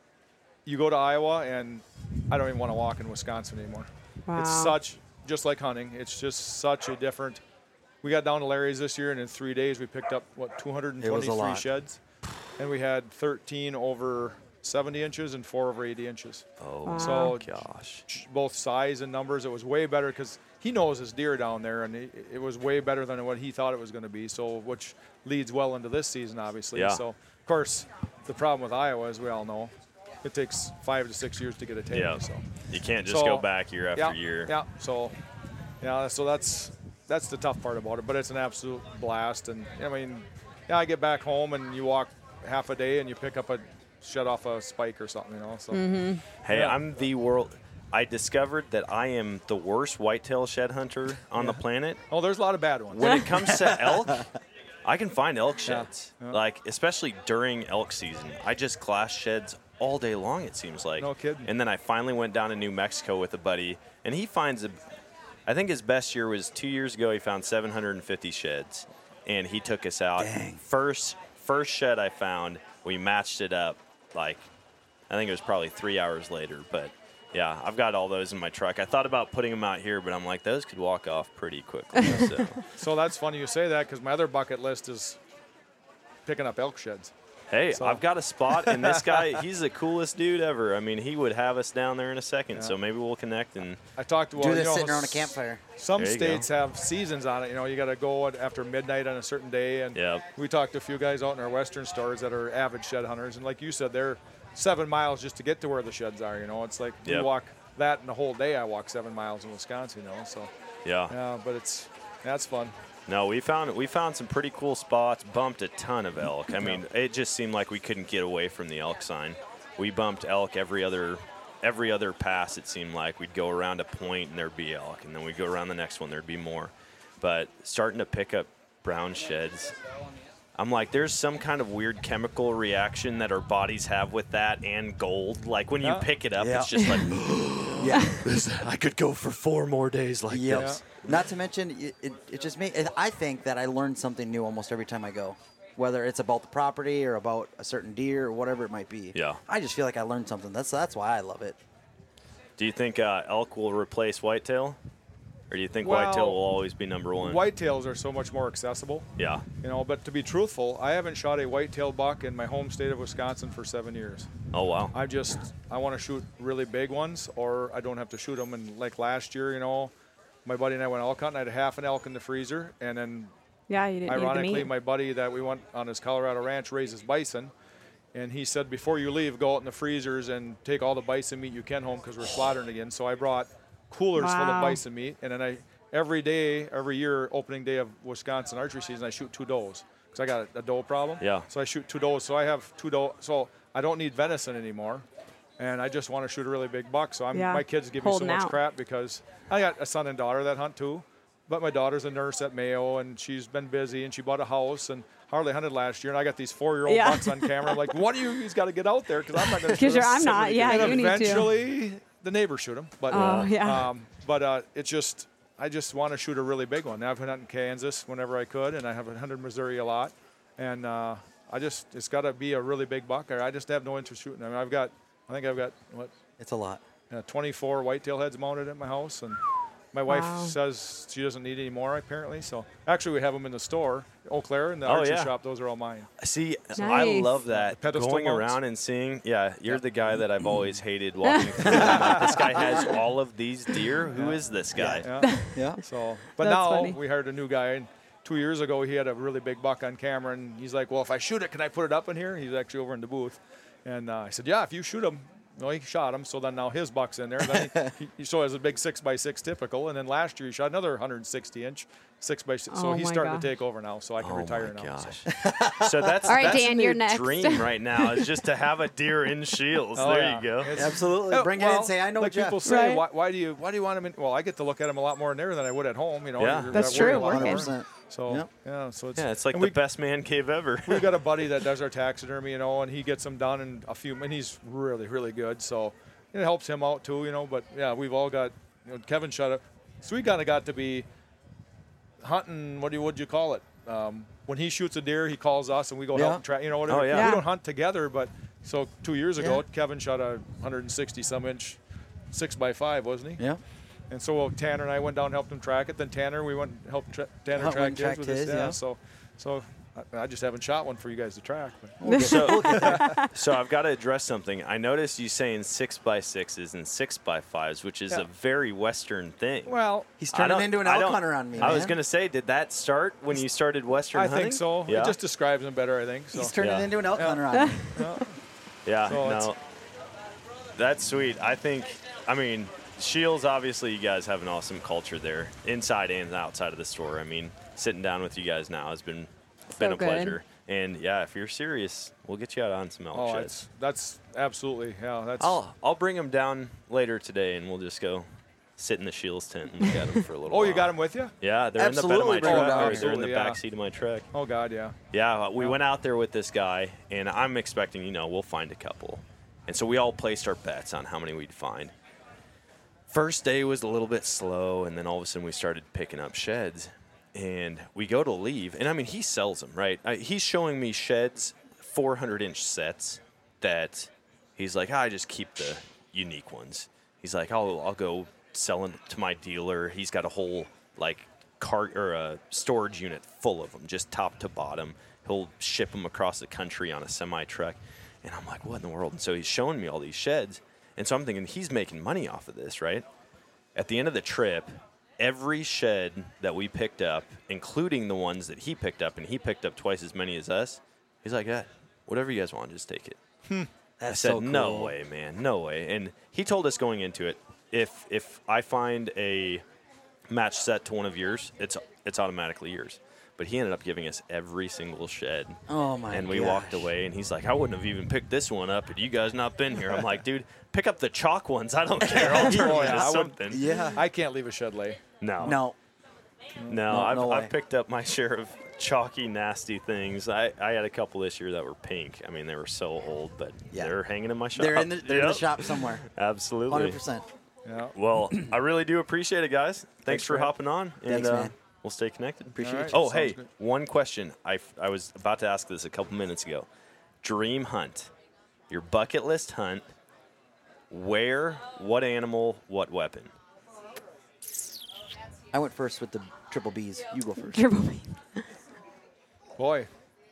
you go to Iowa, and I don't even want to walk in Wisconsin anymore. Wow. It's such just like hunting. It's just such a different. We got down to Larry's this year, and in three days we picked up what two hundred It was a twenty-three lot. sheds, and we had thirteen over seventy inches and four over eighty inches. Oh, Wow. So gosh. both size and numbers, it was way better because he knows his deer down there, and it, it was way better than what he thought it was going to be. So, which leads well into this season, obviously. Yeah. So, of course, the problem with Iowa, as we all know, it takes five to six years to get a tame. Yeah. So, You can't just So, go back year after yeah, year. yeah. So, yeah. So that's that's the tough part about it, but it's an absolute blast. And I mean, yeah, I get back home and you walk half a day and you pick up a shut off a spike or something, you know. So. Hey, Yeah. I'm the world. I discovered that I am the worst whitetail shed hunter on the planet. Oh, there's a lot of bad ones. When it comes to elk, I can find elk sheds. Yeah. Like, especially during elk season. I just glass sheds all day long, it seems like. No kidding. And then I finally went down to New Mexico with a buddy, and he finds a. I think his best year was two years ago. He found seven hundred fifty sheds, and he took us out. Dang. First, first shed I found, we matched it up. Like, I think it was probably three hours later, but. Yeah, I've got all those in my truck. I thought about putting them out here, but I'm like, those could walk off pretty quickly. So, So that's funny you say that because my other bucket list is picking up elk sheds. hey, So- I've got a spot, and this guy, he's the coolest dude ever. I mean, he would have us down there in a second, so maybe we'll connect. And I talked to well, Do you this know, sitting around a s- campfire. Some There you states go. have seasons on it. You know, you got to go at- after midnight on a certain day. And Yep. we talked to a few guys out in our western stores that are avid shed hunters, and like you said, they're seven miles just to get to where the sheds are. You know, it's like Yep. you walk that in a whole day. I walk seven miles in Wisconsin. You know, so yeah, yeah, but it's that's fun. no, we found we found some pretty cool spots. Bumped a ton of elk. I mean, it just seemed like we couldn't get away from the elk sign. We bumped elk every other every other pass. It seemed like we'd go around a point and there'd be elk, and then we'd go around the next one, there'd be more. But starting to pick up brown sheds, I'm like, there's some kind of weird chemical reaction that our bodies have with that and gold. Like when Yeah. you pick it up, Yeah. it's just like, Yeah. this, I could go for four more days like Yep. this. Not to mention, it, it, it just made. I think that I learn something new almost every time I go, whether it's about the property or about a certain deer or whatever it might be. Yeah. I just feel like I learned something. That's that's why I love it. Do you think uh, elk will replace whitetail? Or do you think Well, whitetail will always be number one? Whitetails are so much more accessible. Yeah. You know, but to be truthful, I haven't shot a whitetail buck in my home state of Wisconsin for seven years. Oh, wow. I just, I want to shoot really big ones, or I don't have to shoot them. And like last year, you know, my buddy and I went elk hunting. I had half an elk in the freezer, and then Yeah, you didn't need the ironically, meat. my buddy that we went on his Colorado ranch raises bison, and he said, before you leave, go out in the freezers and take all the bison meat you can home because we're slaughtering again. So I brought coolers full of Wow. bison meat, and then I every day, every year, opening day of Wisconsin archery season, I shoot two does because I got a, a doe problem. Yeah. So I shoot two does. So I have two doe. So I don't need venison anymore, and I just want to shoot a really big buck. So I'm Yeah, my kids give me so holding much out. crap because I got a son and daughter that hunt too. But my daughter's a nurse at Mayo, and she's been busy, and she bought a house and hardly hunted last year. And I got these four-year-old Yeah. bucks on camera. I'm like, one of you, he's got to get out there because I'm not going to shoot 'Cause you're- them. I'm not. Yeah, and you need to. eventually, the neighbors shoot them. But, Oh, yeah. Um, but uh, it's just, I just want to shoot a really big one. Now I've been hunting Kansas whenever I could, and I have hunted Missouri a lot. And uh, I just, it's got to be a really big buck. Or I just have no interest shooting. I mean, I've got, I think I've got, what, It's a lot. uh, twenty-four whitetail heads mounted at my house, and my wife Wow. says she doesn't need any more apparently. So actually, we have them in the store, Eau Claire, in the Oh, archery yeah. shop. Those are all mine. See, I Nice. love that. Pedestal Going mounts. around and seeing, yeah, you're the guy that I've always hated walking through. I'm like, this guy has all of these deer. Who is this guy? Yeah. Yeah. So, but That's now funny. we hired a new guy. And two years ago, he had a really big buck on camera, and he's like, "Well, if I shoot it, can I put it up in here?" He's actually over in the booth, and uh, I said, "Yeah, if you shoot him." No, he shot him. So then now his buck's in there. Then he, he so has a big six by six typical, and then last year he shot another one hundred sixty inch six by six. So Oh he's my starting gosh. to take over now. So I can Oh retire my now. So. gosh. So that's, All right, that's Dan, a you're new next. dream right now is just to have a deer in Shields. Oh, there yeah. you go. It's- Absolutely. Yeah, Bring it in well, and say, I know like Jeff. people say, Right. why, why do you why do you want them in? Well, I get to look at them a lot more in there than I would at home. You know, Yeah. You're That's not worried true, a lot working. more. one hundred percent. So Yep. yeah, so it's Yeah, it's like and the we, best man cave ever. We've got a buddy that does our taxidermy, you know, and he gets them done in a few, and he's really, really good. So it helps him out too, you know. But yeah, we've all got, you know, Kevin shot up. So we kind of got to be hunting. What do you would you call it? Um, when he shoots a deer, he calls us, and we go Yeah. help him track. You know, whatever. Oh, yeah. Yeah. We don't hunt together, but so two years ago, Yeah. Kevin shot a one hundred sixty some inch six by five, wasn't he? Yeah. And so Tanner and I went down and helped him track it. Then Tanner, we went and helped tra- Tanner Hunt track one, his tracked with his, his. yeah. So, so I, I just haven't shot one for you guys to track. But. So, so I've got to address something. I noticed you saying six by sixes and six by fives, which is Yeah. a very Western thing. Well, He's I turning don't- into an I elk don't- hunter on me, I was man. going to say, did that start when you started Western I hunting? think so. Yeah. It just describes him better, I think. So. He's turning Yeah. into an elk Yeah. hunter on me. Yeah, So it's- no. That's sweet. I think, I mean, Shields, obviously, you guys have an awesome culture there, inside and outside of the store. I mean, sitting down with you guys now has been been a good. pleasure. And yeah, if you're serious, we'll get you out on some elk Oh, sheds. it's, that's absolutely, yeah. That's I'll I'll bring them down later today, and we'll just go sit in the Shields tent and look at them for a little Oh, while. you got him with you? Yeah, they're Absolutely in the bed bring of 'em my down truck. here. Or they're in the Absolutely, back yeah. seat of my truck. Oh, God, yeah. Yeah, we Yeah. went out there with this guy, and I'm expecting, you know, we'll find a couple. And so we all placed our bets on how many we'd find. First day was a little bit slow, and then all of a sudden we started picking up sheds. And we go to leave, and I mean, he sells them, right? I, he's showing me sheds, four hundred inch sets that he's like, I just keep the unique ones. He's like, I'll, I'll go sell them to my dealer. He's got a whole, like, cart or a storage unit full of them, just top to bottom. He'll ship them across the country on a semi truck. And I'm like, what in the world? And so he's showing me all these sheds. And so I'm thinking he's making money off of this, right? At the end of the trip, every shed that we picked up, including the ones that he picked up, and he picked up twice as many as us, he's like, yeah, whatever you guys want, just take it. I That's said, so cool. no way, man, no way. And he told us going into it, if if I find a match set to one of yours, it's it's automatically yours. But he ended up giving us every single shed. Oh, my And we gosh. walked away, and he's like, I wouldn't have even picked this one up had you guys not been here. I'm like, dude, pick up the chalk ones. I don't care. I'll turn Oh, you yeah, into I would- something. Yeah. I can't leave a shed lay. No. No. No, No, I've, no way. I've picked up my share of chalky, nasty things. I, I had a couple this year that were pink. I mean, they were so old, but Yeah. they're hanging in my shop. They're in the, they're in the Yep. shop somewhere. Absolutely. one hundred percent. Yeah. Well, I really do appreciate it, guys. Thanks, Thanks for for hopping on. And, Thanks, uh, man. We'll stay connected. Appreciate All right. you. Oh, Sounds hey, good. one question. I, f- I was about to ask this a couple minutes ago. Dream hunt. Your bucket list hunt. Where, what animal, what weapon? I went first with the triple Bs. You go first. Triple B. Boy,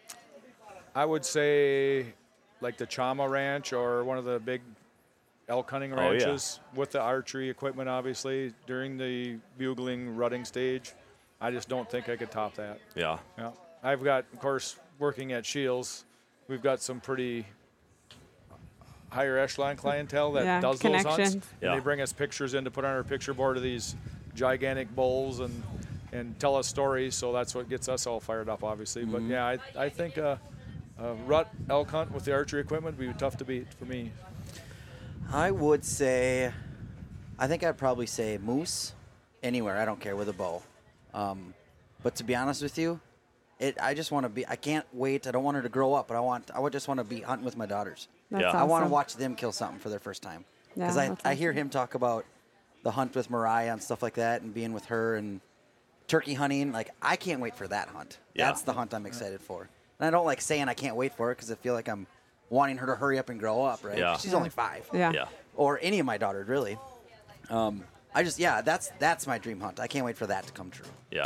I would say like the Chama Ranch or one of the big elk hunting Oh, yeah. ranches with the archery equipment, obviously, during the bugling, rutting stage. I just don't think I could top that. Yeah. Yeah. I've got, of course, working at Shields, we've got some pretty higher echelon clientele that Yeah, does those hunts. connections. And Yeah. they bring us pictures in to put on our picture board of these gigantic bulls and, and tell us stories. So that's what gets us all fired up, obviously. But yeah, I, I think a, a rut elk hunt with the archery equipment would be tough to beat for me. I would say, I think I'd probably say moose anywhere. I don't care with a bow. Um, but to be honest with you, it I just want to be. I can't wait. I don't want her to grow up, but I want. I would just want to be hunting with my daughters. That's Yeah. I want to awesome. watch them kill something for their first time. Yeah, Because I, that's I hear awesome. him talk about the hunt with Mariah and stuff like that, and being with her and turkey hunting. Like I can't wait for that hunt. Yeah. That's the hunt I'm excited for. And I don't like saying I can't wait for it because I feel like I'm wanting her to hurry up and grow up. Right? Yeah. She's only five. Yeah. Yeah. Or any of my daughters, really. Um, I just, yeah, that's that's my dream hunt. I can't wait for that to come true. Yeah.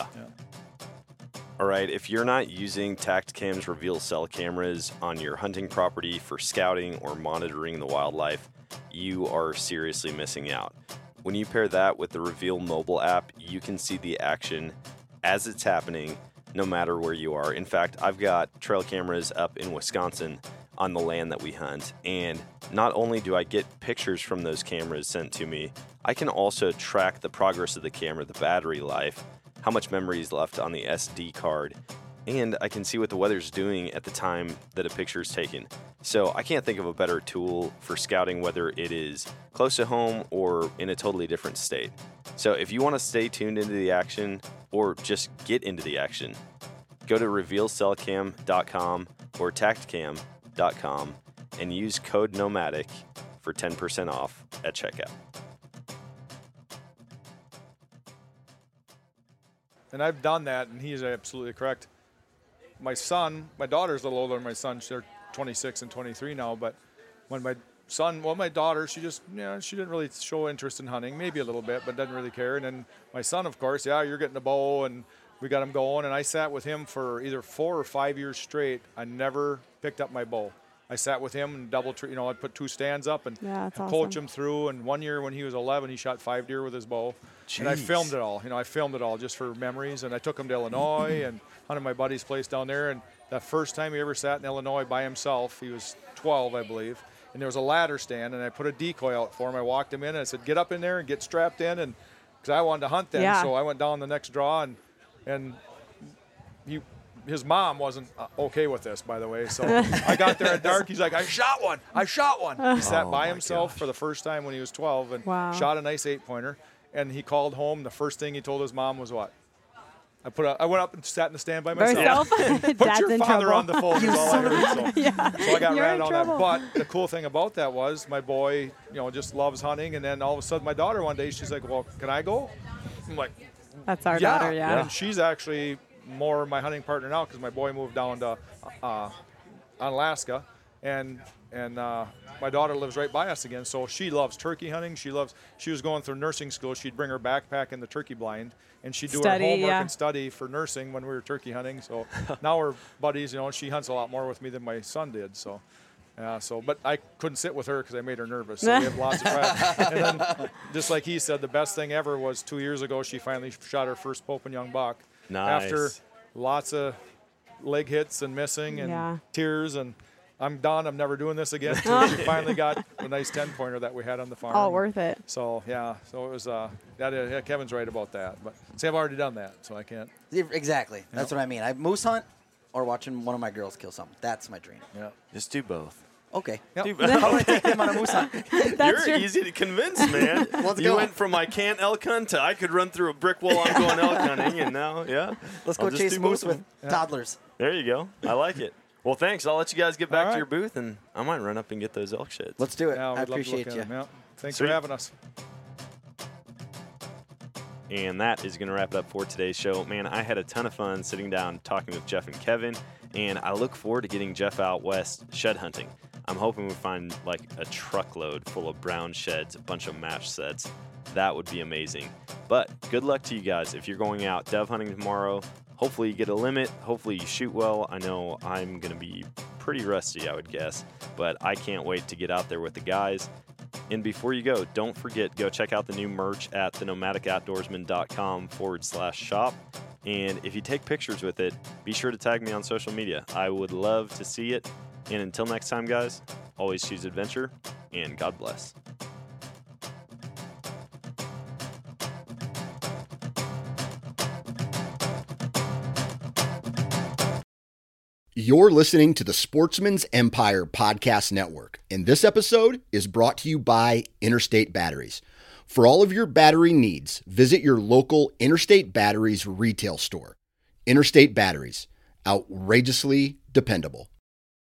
All right. If you're not using Tactacam's Reveal cell cameras on your hunting property for scouting or monitoring the wildlife, you are seriously missing out. When you pair that with the Reveal mobile app, you can see the action as it's happening, no matter where you are. In fact, I've got trail cameras up in Wisconsin on the land that we hunt, and not only do I get pictures from those cameras sent to me, I can also track the progress of the camera, the battery life, how much memory is left on the S D card, and I can see what the weather's doing at the time that a picture is taken. So I can't think of a better tool for scouting, whether it is close to home or in a totally different state. So if you want to stay tuned into the action or just get into the action, go to reveal cell cam dot com or tactacam dot com and use code nomadic for ten percent off at checkout. And I've done that, and he's absolutely correct. My son, my daughter's a little older than my son. They're twenty-six and twenty-three now. But when my son, well, my daughter, she just, you know, she didn't really show interest in hunting, maybe a little bit, but doesn't really care. And then my son, of course, yeah, you're getting a bow, and we got him going. And I sat with him for either four or five years straight. I never picked up my bow. I sat with him and double, tr- you know, I'd put two stands up and Yeah, that's coach awesome. him through. And one year when he was eleven, he shot five deer with his bow. And I Jeez. filmed it all. You know, I filmed it all just for memories. And I took him to Illinois and hunted my buddy's place down there. And that first time he ever sat in Illinois by himself, he was twelve, I believe. And there was a ladder stand, and I put a decoy out for him. I walked him in, and I said, "Get up in there and get strapped in," and because I wanted to hunt then. Yeah. So I went down the next draw, and and he, his mom wasn't uh, okay with this, by the way. So I got there at dark. He's like, "I shot one. I shot one." He sat Oh, by my himself gosh. for the first time when he was twelve and Wow. shot a nice eight pointer. And he called home. The first thing he told his mom was what? I put. A, I went up and sat in the stand by By myself. yourself? Put Dad's your in father trouble. on the phone is all I heard. So, Yeah. so I got You're ratted in on trouble. that. But the cool thing about that was my boy, you know, just loves hunting. And then all of a sudden, my daughter one day, she's like, "Well, can I go?" I'm like, That's our "Yeah." daughter, yeah. And she's actually more my hunting partner now because my boy moved down to uh, Alaska, and and uh, my daughter lives right by us again. So she loves turkey hunting. She loves. She was going through nursing school. She'd bring her backpack in the turkey blind, and she'd do Study, her homework yeah. and study for nursing when we were turkey hunting. So now we're buddies. You know, she hunts a lot more with me than my son did. So. Yeah, so, but I couldn't sit with her because I made her nervous. So we have lots of practice. And then, just like he said, the best thing ever was two years ago, she finally shot her first Pope and Young buck. Nice. After lots of leg hits and missing and Yeah. tears, and I'm done. I'm never doing this again. So she finally got a nice ten pointer that we had on the farm. All worth it. So, yeah, so it was, uh, that, yeah, Kevin's right about that. But see, I've already done that, so I can't. Exactly. That's what I mean. I moose hunt or watching one of my girls kill something. That's my dream. Yeah. Just do both. Okay. Dude, I'm going to take them on a moose hunt. You're true. easy to convince, man. Let's you go. went from I can't elk hunt to I could run through a brick wall. I'm going elk hunting, and now, yeah. Let's I'll go just chase do moose both of with them. toddlers. There you go. I like it. Well, thanks. I'll let you guys get back All to right. your booth, and I might run up and get those elk sheds. Let's do it. Yeah, I we'd love to appreciate look you. at 'em, yeah. Thanks Sweet. for having us. And that is going to wrap it up for today's show. Man, I had a ton of fun sitting down talking with Jeff and Kevin, and I look forward to getting Jeff out west shed hunting. I'm hoping we find like a truckload full of brown sheds, a bunch of match sets. That would be amazing. But good luck to you guys if you're going out dove hunting tomorrow. Hopefully you get a limit. Hopefully you shoot well. I know I'm going to be pretty rusty, I would guess, but I can't wait to get out there with the guys. And before you go, don't forget, go check out the new merch at the nomadic outdoorsman dot com forward slash shop. And if you take pictures with it, be sure to tag me on social media. I would love to see it. And until next time, guys, always choose adventure, and God bless. You're listening to the Sportsman's Empire Podcast Network, and this episode is brought to you by Interstate Batteries. For all of your battery needs, visit your local Interstate Batteries retail store. Interstate Batteries, outrageously dependable.